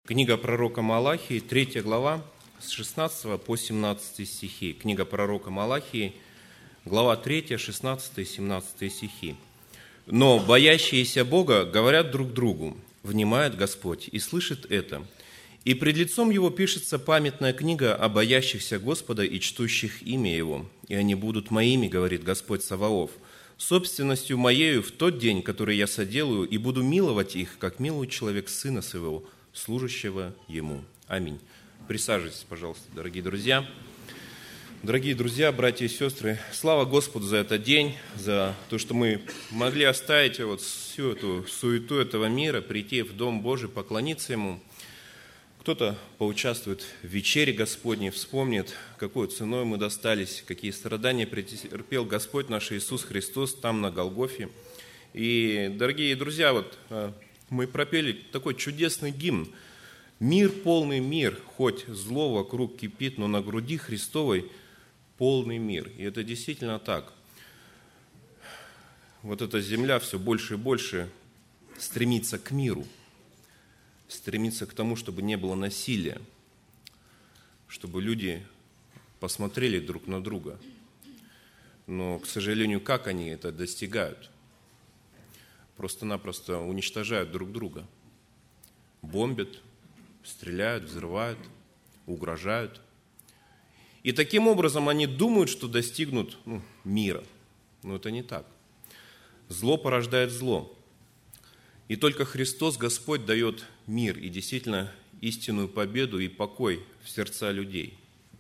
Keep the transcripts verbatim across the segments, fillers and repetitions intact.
Книга пророка Малахии, третья глава, с шестнадцатого по семнадцатый стихи. Книга пророка Малахии, глава третья, шестнадцатый и семнадцатый стихи. «Но боящиеся Бога говорят друг другу, внимает Господь и слышит это. И пред лицом Его пишется памятная книга о боящихся Господа и чтущих имя Его. И они будут моими, говорит Господь Саваоф, собственностью моею в тот день, который я соделаю, и буду миловать их, как милует человек сына своего, служащего Ему». Аминь. Присаживайтесь, пожалуйста, дорогие друзья. Дорогие друзья, братья и сестры, слава Господу за этот день, за то, что мы могли оставить вот всю эту суету этого мира, прийти в Дом Божий, поклониться Ему. Кто-то поучаствует в вечере Господней, вспомнит, какой ценой мы достались, какие страдания претерпел Господь наш Иисус Христос там на Голгофе. И, дорогие друзья, вот мы пропели такой чудесный гимн. «Мир, полный мир, хоть зло вокруг кипит, но на груди Христовой полный мир». И это действительно так. Вот эта земля все больше и больше стремится к миру, стремится к тому, чтобы не было насилия, чтобы люди посмотрели друг на друга. Но, к сожалению, как они это достигают? Просто-напросто уничтожают друг друга, бомбят, стреляют, взрывают, угрожают. И таким образом они думают, что достигнут ну, мира. Но это не так. Зло порождает зло. И только Христос, Господь, дает мир и действительно истинную победу и покой в сердца людей.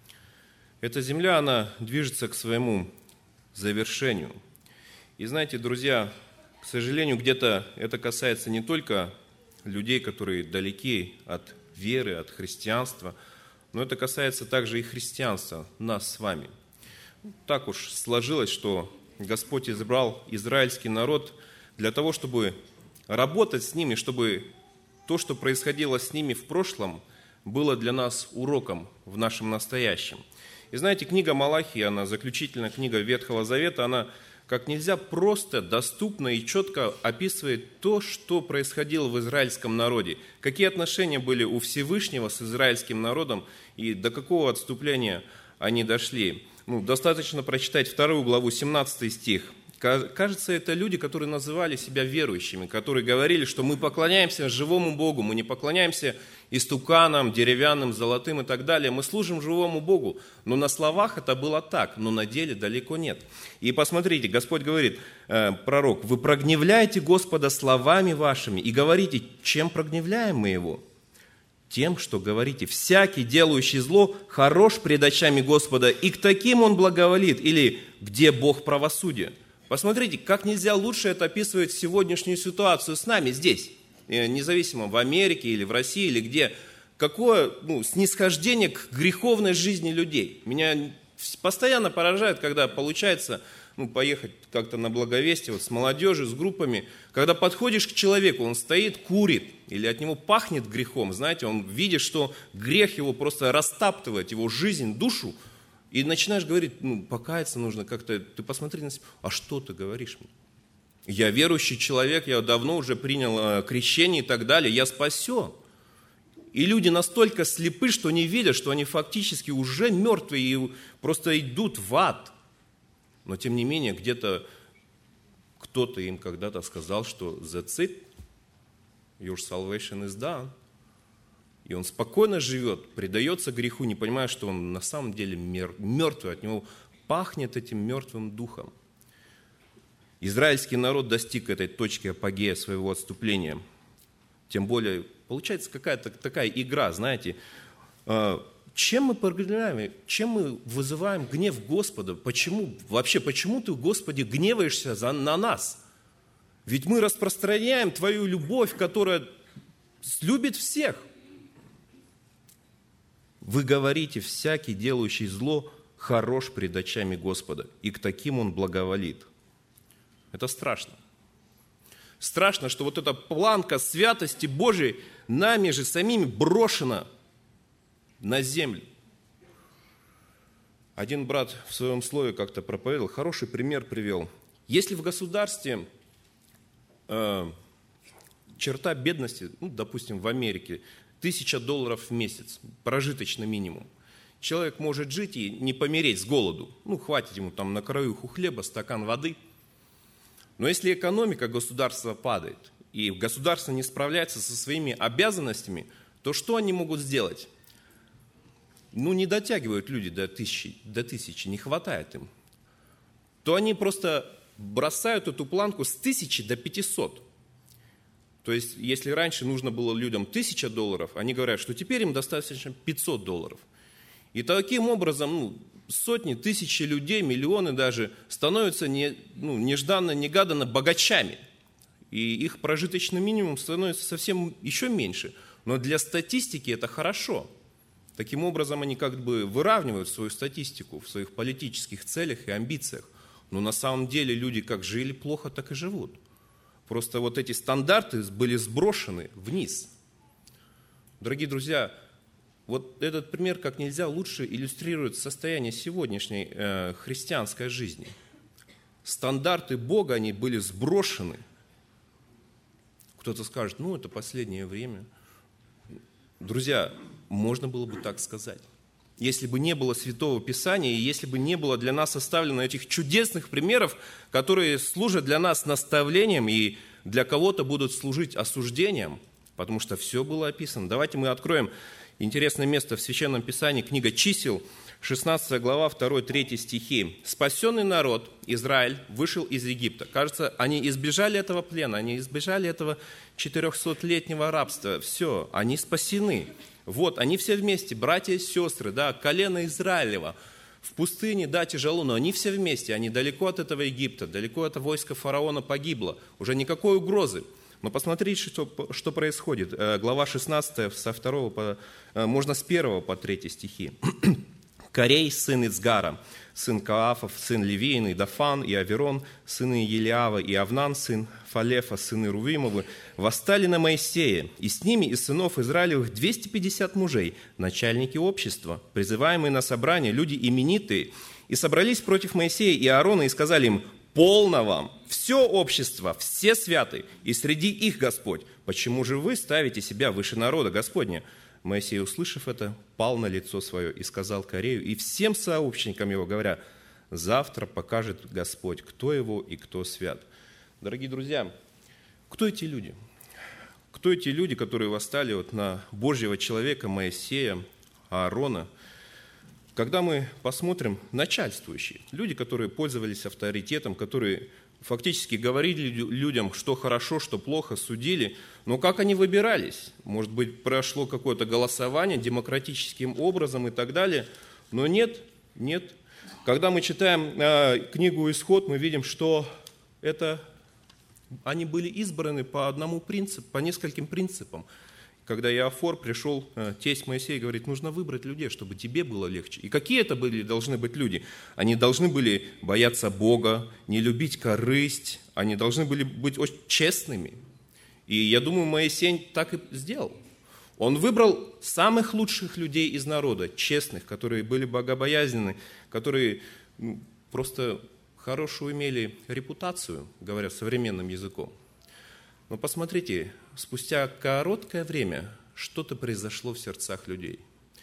Эта земля, она движется к своему завершению. И знаете, друзья, к сожалению, где-то это касается не только людей, которые далеки от веры, от христианства, но это касается также и христианства, нас с вами. Так уж сложилось, что Господь избрал израильский народ для того, чтобы работать с ними, чтобы то, что происходило с ними в прошлом, было для нас уроком в нашем настоящем. И знаете, книга Малахии, она заключительная книга Ветхого Завета, она как нельзя просто, доступно и четко описывает то, что происходило в израильском народе, какие отношения были у Всевышнего с израильским народом и до какого отступления они дошли. Ну, достаточно прочитать вторую главу, семнадцатый стих. Кажется, это люди, которые называли себя верующими, которые говорили, что мы поклоняемся живому Богу, мы не поклоняемся истуканам, деревянным, золотым и так далее. Мы служим живому Богу. Но на словах это было так, но на деле далеко нет. И посмотрите, Господь говорит, э, пророк, «Вы прогневляете Господа словами вашими и говорите, чем прогневляем мы Его? Тем, что говорите, всякий, делающий зло, хорош пред очами Господа, и к таким Он благоволит». Или «Где Бог правосудия?» Посмотрите, как нельзя лучше это описывает сегодняшнюю ситуацию с нами здесь, независимо в Америке или в России, или где. Какое ну, снисхождение к греховной жизни людей. Меня постоянно поражает, когда получается ну, поехать как-то на благовестие вот, с молодежью, с группами, когда подходишь к человеку, он стоит, курит, или от него пахнет грехом, знаете, он видит, что грех его просто растаптывает, его жизнь, душу, и начинаешь говорить, ну, покаяться нужно как-то, ты посмотри на себя, а что ты говоришь мне? Я верующий человек, я давно уже принял крещение и так далее, я спасен. И люди настолько слепы, что не видят, что они фактически уже мертвые и просто идут в ад. Но тем не менее, где-то кто-то им когда-то сказал, что that's it, your salvation is done. И он спокойно живет, предается греху, не понимая, что он на самом деле мертвый, от него пахнет этим мертвым духом. Израильский народ достиг этой точки апогея своего отступления. Тем более, получается какая-то такая игра, знаете, чем мы прогневаем, чем мы вызываем гнев Господа? Почему, вообще, почему ты, Господи, гневаешься за, на нас? Ведь мы распространяем Твою любовь, которая любит всех. Вы говорите, всякий, делающий зло, хорош пред очами Господа, и к таким Он благоволит. Это страшно. Страшно, что вот эта планка святости Божией нами же самими брошена на землю. Один брат в своем слове как-то проповедовал, хороший пример привел. Если в государстве э, черта бедности, ну, допустим, в Америке, тысяча долларов в месяц, прожиточный минимум. Человек может жить и не помереть с голоду. Ну, хватит ему там на краюху хлеба, стакан воды. Но если экономика государства падает, и государство не справляется со своими обязанностями, то что они могут сделать? Ну, не дотягивают люди до тысячи, до тысячи, не хватает им. То они просто бросают эту планку с тысячи до пятисот. То есть, если раньше нужно было людям тысяча долларов, они говорят, что теперь им достаточно пятьсот долларов. И таким образом ну, сотни, тысячи людей, миллионы даже становятся не, ну, нежданно-негаданно богачами. И их прожиточный минимум становится совсем еще меньше. Но для статистики это хорошо. Таким образом они как бы выравнивают свою статистику в своих политических целях и амбициях. Но на самом деле люди как жили плохо, так и живут. Просто вот эти стандарты были сброшены вниз. Дорогие друзья, вот этот пример как нельзя лучше иллюстрирует состояние сегодняшней э, христианской жизни. Стандарты Бога, они были сброшены. Кто-то скажет, ну это последнее время. Друзья, можно было бы так сказать. Если бы не было Святого Писания, и если бы не было для нас оставлено этих чудесных примеров, которые служат для нас наставлением и для кого-то будут служить осуждением, потому что все было описано. Давайте мы откроем интересное место в Священном Писании, книга Чисел, шестнадцатая глава, второй-третий стихи. «Спасенный народ, Израиль, вышел из Египта». Кажется, они избежали этого плена, они избежали этого четырехсотлетнего рабства. Все, они спасены. Вот, они все вместе, братья и сестры, да, колено Израилева. В пустыне, да, тяжело, но они все вместе, они далеко от этого Египта, далеко от войска фараона погибло. Уже никакой угрозы. Но посмотрите, что, что происходит. Глава шестнадцатая, со второго по, можно с первого по третий стихи. «Корей, сын Ицгара, сын Каафов, сын Левиин, и Дафан, и Аверон, сыны Елиава, и Авнан, сын Фалефа, сыны Рувимовы, восстали на Моисея, и с ними из сынов Израилевых двести пятьдесят мужей, начальники общества, призываемые на собрание, люди именитые, и собрались против Моисея и Аарона, и сказали им: полно вам, все общество, все святы, и среди их Господь. Почему же вы ставите себя выше народа Господня? Моисей, услышав это, пал на лицо свое и сказал Корею и всем сообщникам его, говоря: завтра покажет Господь, кто его и кто свят. Дорогие друзья, кто эти люди? Кто эти люди, которые восстали вот на Божьего человека Моисея, Аарона? Когда мы посмотрим, начальствующие, люди, которые пользовались авторитетом, которые фактически говорили людям, что хорошо, что плохо, судили, но как они выбирались? Может быть, прошло какое-то голосование демократическим образом и так далее, но нет, нет. Когда мы читаем э, книгу «Исход», мы видим, что это, они были избраны по одному принципу, по нескольким принципам. Когда Иофор пришел, тесть Моисея, говорит: нужно выбрать людей, чтобы тебе было легче. И какие это были, должны быть люди? Они должны были бояться Бога, не любить корысть, они должны были быть очень честными. И я думаю, Моисей так и сделал. Он выбрал самых лучших людей из народа, честных, которые были богобоязненны, которые ну, просто хорошую имели репутацию, говоря современным языком. Но посмотрите, спустя короткое время что-то произошло в сердцах людей.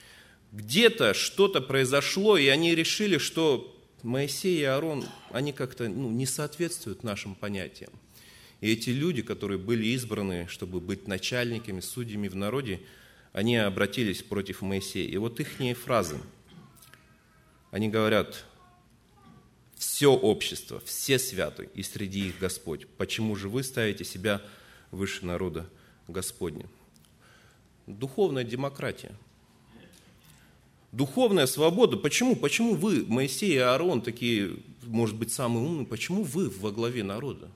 Где-то что-то произошло, и они решили, что Моисей и Аарон, они как-то ну, не соответствуют нашим понятиям. И эти люди, которые были избраны, чтобы быть начальниками, судьями в народе, они обратились против Моисея. И вот их фразы, они говорят: все общество, все святы, и среди их Господь. Почему же вы ставите себя выше народа Господня? Духовная демократия. Духовная свобода. Почему? Почему вы, Моисей и Аарон, такие, может быть, самые умные, почему вы во главе народа?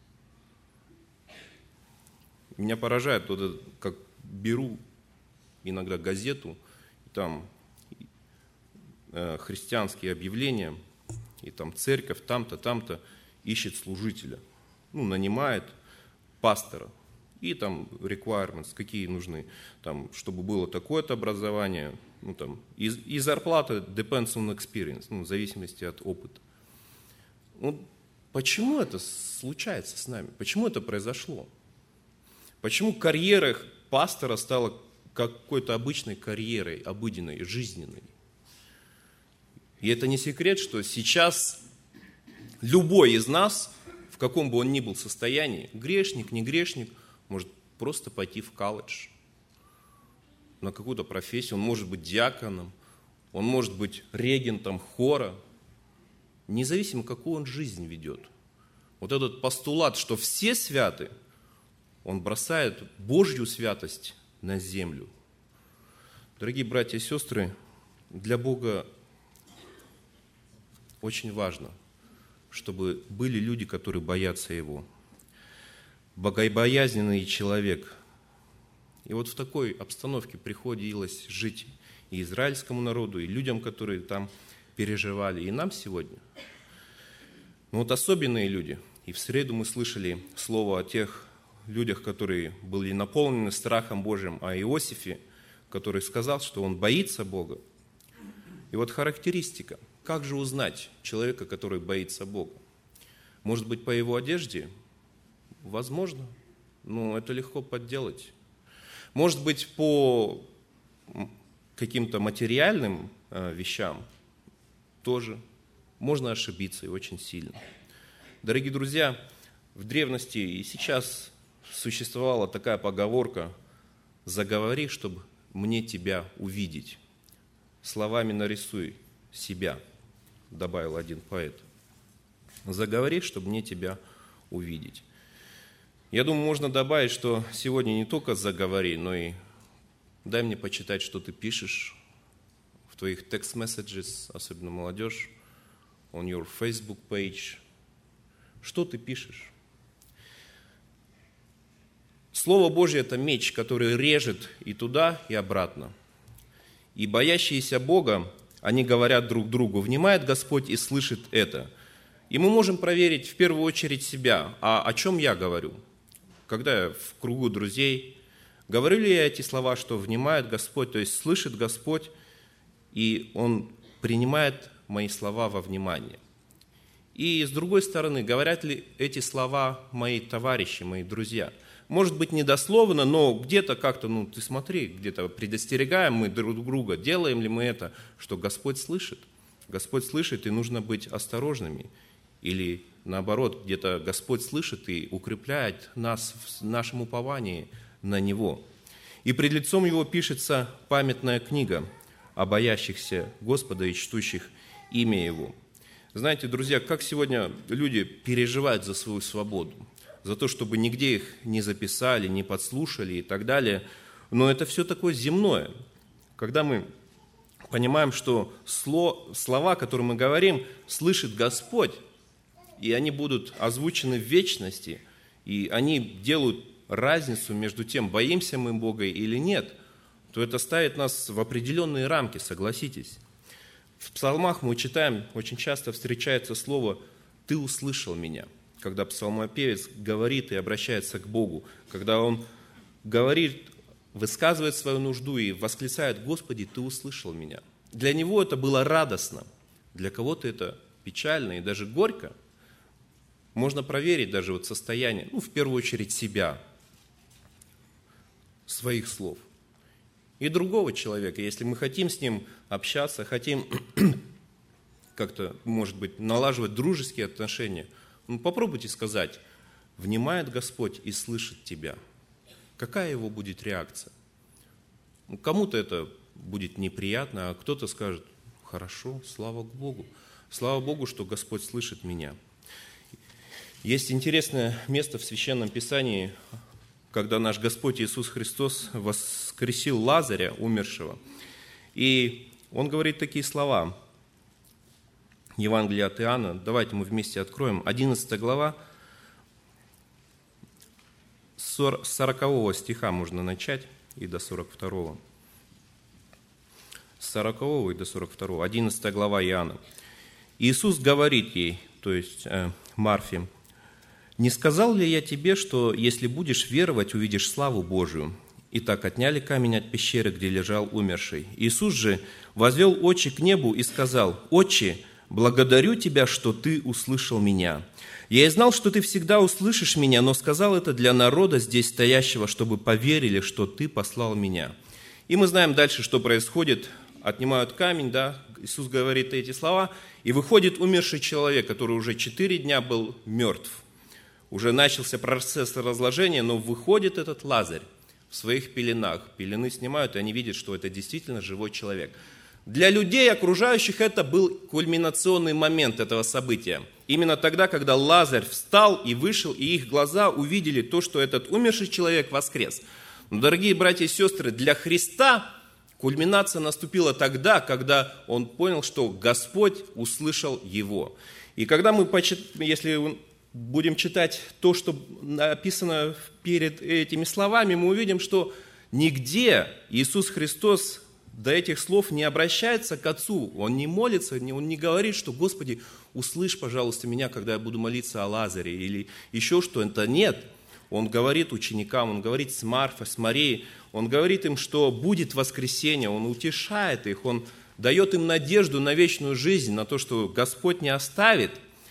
Меня поражает, вот это, как беру иногда газету, там э, христианские объявления, и там церковь там-то, там-то ищет служителя, ну, нанимает пастора, и там requirements, какие нужны, там, чтобы было такое-то образование, ну, там, и, и зарплата depends on experience, ну, в зависимости от опыта. Ну, почему это случается с нами? Почему это произошло? Почему карьера пастора стала какой-то обычной карьерой, обыденной, жизненной? И это не секрет, что сейчас любой из нас, в каком бы он ни был состоянии, грешник, не грешник, может просто пойти в колледж на какую-то профессию. Он может быть диаконом, он может быть регентом хора, независимо, какую он жизнь ведет. Вот этот постулат, что все святы, он бросает Божью святость на землю. Дорогие братья и сестры, для Бога очень важно, чтобы были люди, которые боятся Его. Богобоязненный человек. И вот в такой обстановке приходилось жить и израильскому народу, и людям, которые там переживали, и нам сегодня. Но вот особенные люди. И в среду мы слышали слово о тех людях, которые были наполнены страхом Божьим, о Иосифе, который сказал, что он боится Бога. И вот характеристика. Как же узнать человека, который боится Бога? Может быть, по его одежде? Возможно, но это легко подделать. Может быть, по каким-то материальным вещам тоже можно ошибиться и очень сильно. Дорогие друзья, в древности и сейчас существовала такая поговорка: «Заговори, чтобы мне тебя увидеть. Словами нарисуй себя», добавил один поэт. «Заговори, чтобы мне тебя увидеть». Я думаю, можно добавить, что сегодня не только заговори, но и дай мне почитать, что ты пишешь в твоих text messages, особенно молодежь, on your Facebook page. Что ты пишешь? Слово Божье – это меч, который режет и туда, и обратно. И боящиеся Бога, они говорят друг другу: «Внимает Господь и слышит это». И мы можем проверить в первую очередь себя. А о чем я говорю? Когда я в кругу друзей, говорю ли я эти слова, что внимает Господь, то есть слышит Господь, и Он принимает мои слова во внимание? И с другой стороны, говорят ли эти слова мои товарищи, мои друзья? Может быть, недословно, но где-то как-то, ну, ты смотри, где-то предостерегаем мы друг друга, делаем ли мы это, что Господь слышит? Господь слышит, и нужно быть осторожными. Или наоборот, где-то Господь слышит и укрепляет нас в нашем уповании на Него. И пред лицом Его пишется памятная книга о боящихся Господа и чтущих имя Его. Знаете, друзья, как сегодня люди переживают за свою свободу, за то, чтобы нигде их не записали, не подслушали и так далее. Но это все такое земное. Когда мы понимаем, что слова, которые мы говорим, слышит Господь, и они будут озвучены в вечности, и они делают разницу между тем, боимся мы Бога или нет, то это ставит нас в определенные рамки, согласитесь. В псалмах мы читаем, очень часто встречается слово «ты услышал меня», когда псалмопевец говорит и обращается к Богу, когда он говорит, высказывает свою нужду и восклицает: «Господи, ты услышал меня». Для него это было радостно, для кого-то это печально и даже горько. Можно проверить даже вот состояние, ну, в первую очередь себя, своих слов. И другого человека, если мы хотим с ним общаться, хотим как-то, может быть, налаживать дружеские отношения, ну, попробуйте сказать: «Внимает Господь и слышит тебя». Какая его будет реакция? Ну, кому-то это будет неприятно, а кто-то скажет: «Хорошо, слава Богу, слава Богу, что Господь слышит меня». Есть интересное место в Священном Писании, когда наш Господь Иисус Христос воскресил Лазаря, умершего. И Он говорит такие слова. Евангелие от Иоанна. Давайте мы вместе откроем. одиннадцатая глава, с сорокового стиха можно начать и до сорок второго. С сорокового и до сорок второго. одиннадцатая глава Иоанна. Иисус говорит ей, то есть э, Марфе: «Не сказал ли я тебе, что если будешь веровать, увидишь славу Божию?» Итак, отняли камень от пещеры, где лежал умерший. Иисус же возвел очи к небу и сказал: «Отче, благодарю Тебя, что Ты услышал меня. Я и знал, что Ты всегда услышишь меня, но сказал это для народа здесь стоящего, чтобы поверили, что Ты послал меня». И мы знаем дальше, что происходит. Отнимают камень, да, Иисус говорит эти слова, и выходит умерший человек, который уже четыре дня был мертв. Уже начался процесс разложения, но выходит этот Лазарь в своих пеленах. Пелены снимают, и они видят, что это действительно живой человек. Для людей, окружающих, это был кульминационный момент этого события. Именно тогда, когда Лазарь встал и вышел, и их глаза увидели то, что этот умерший человек воскрес. Но, дорогие братья и сестры, для Христа кульминация наступила тогда, когда он понял, что Господь услышал его. И когда мы, если будем читать то, что написано перед этими словами, мы увидим, что нигде Иисус Христос до этих слов не обращается к Отцу. Он не молится, он не говорит, что «Господи, услышь, пожалуйста, меня, когда я буду молиться о Лазаре» или еще что-то. Нет. Он говорит ученикам, он говорит с Марфой, с Марией, он говорит им, что будет воскресенье, он утешает их, он дает им надежду на вечную жизнь, на то, что Господь не оставит.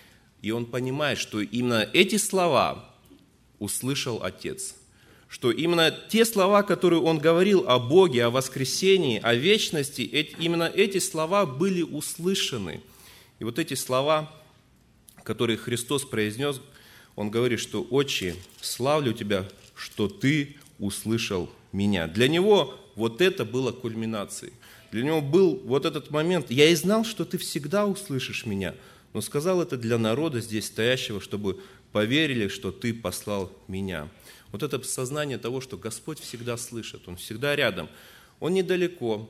И он понимает, что именно эти слова услышал Отец. Что именно те слова, которые он говорил о Боге, о воскресении, о вечности, именно эти слова были услышаны. И вот эти слова, которые Христос произнес, он говорит, что «Отче, славлю Тебя, что Ты услышал меня». Для него вот это было кульминацией. Для него был вот этот момент. «Я и знал, что Ты всегда услышишь меня», но сказал это для народа здесь стоящего, чтобы поверили, что Ты послал меня. Вот это сознание того, что Господь всегда слышит, Он всегда рядом, Он недалеко.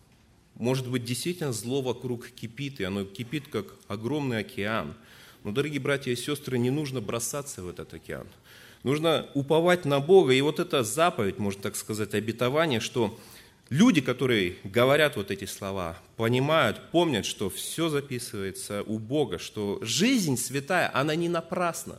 Может быть, действительно зло вокруг кипит, и оно кипит, как огромный океан. Но, дорогие братья и сестры, не нужно бросаться в этот океан. Нужно уповать на Бога. И вот эта заповедь, можно так сказать, обетование, что люди, которые говорят вот эти слова, понимают, помнят, что все записывается у Бога, что жизнь святая, она не напрасна.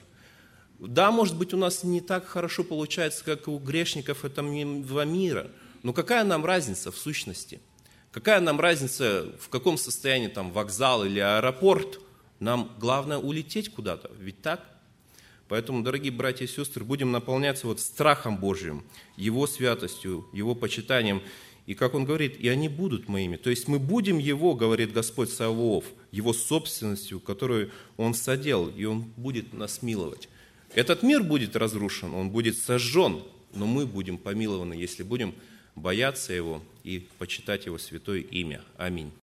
Да, может быть, у нас не так хорошо получается, как у грешников этого мира, но какая нам разница в сущности? Какая нам разница, в каком состоянии там вокзал или аэропорт? Нам главное улететь куда-то, ведь так? Поэтому, дорогие братья и сестры, будем наполняться вот страхом Божьим, Его святостью, Его почитанием. И как Он говорит, и они будут моими. То есть мы будем Его, говорит Господь Саваоф, Его собственностью, которую Он соделал, и Он будет нас миловать. Этот мир будет разрушен, он будет сожжен, но мы будем помилованы, если будем бояться Его и почитать Его святое имя. Аминь.